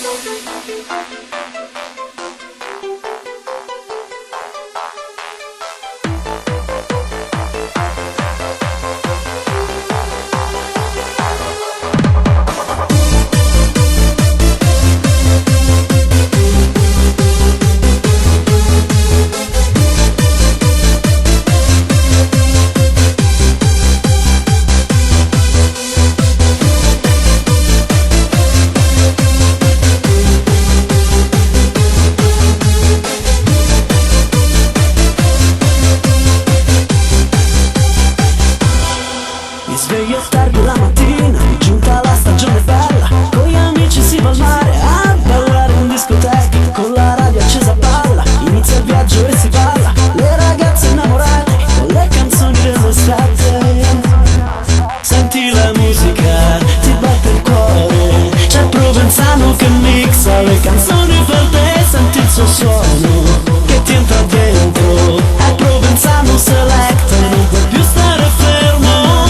Mi sveglio tardi la mattina, giunta la stagione bella, con gli amici si va al mare a ballare in discoteca, con la radio accesa a palla, inizia il viaggio e si balla, le ragazze innamorate, con le canzoni dell'estate. Senti la musica, ti batte il cuore, c'è Provenzano che mixa le canzoni per te, senti il suo suono che ti entra dentro, è Provenzano Selecta, non puoi più stare fermo.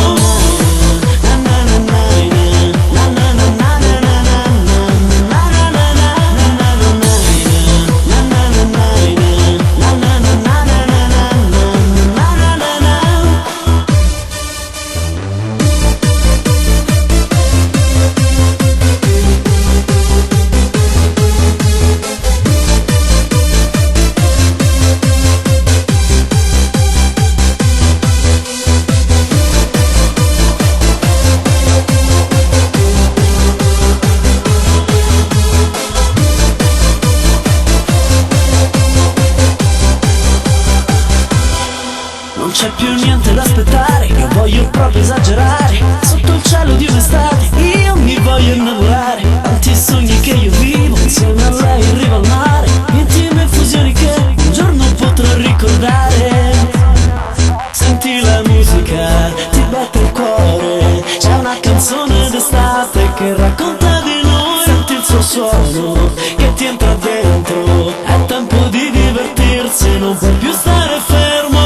Non c'è più niente da aspettare, io voglio proprio esagerare, sotto il cielo di un'estate io mi voglio innamorare, tanti sogni che io vivo insieme a lei in riva al mare, intime infusioni che un giorno potrò ricordare. Senti la musica, ti batte il cuore, c'è una canzone d'estate che racconta di noi, senti il suo suono che ti entra dentro, è tempo di divertirsi, non puoi più stare fermo.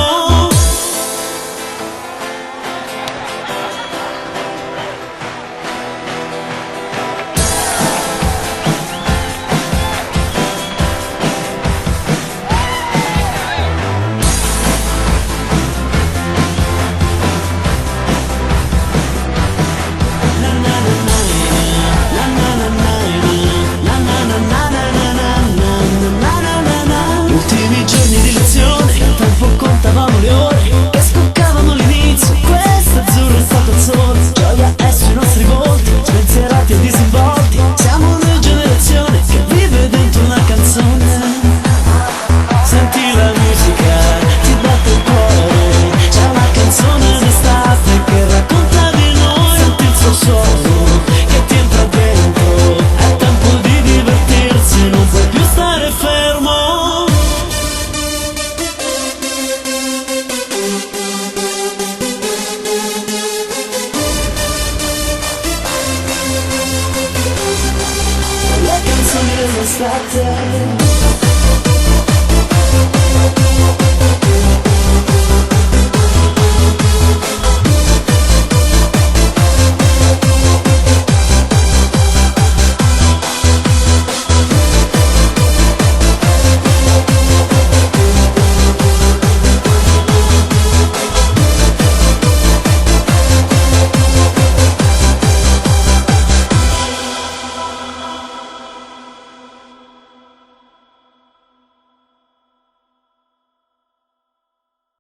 Ultimi giorni di lezione, il tempo contavamo le ore che scoccavano all'inizio, questo azzurro è stato il sole, gioia è sui nostri volti, spensierati e disinvolti, siamo una generazione che vive dentro una canzone. Senti la musica, ti batte il cuore, c'è una canzone d'estate che racconta di noi, senti il suo suono che ti entra dentro, è tempo di divertirsi, non puoi più stare fermo. Le canzoni dell'estate.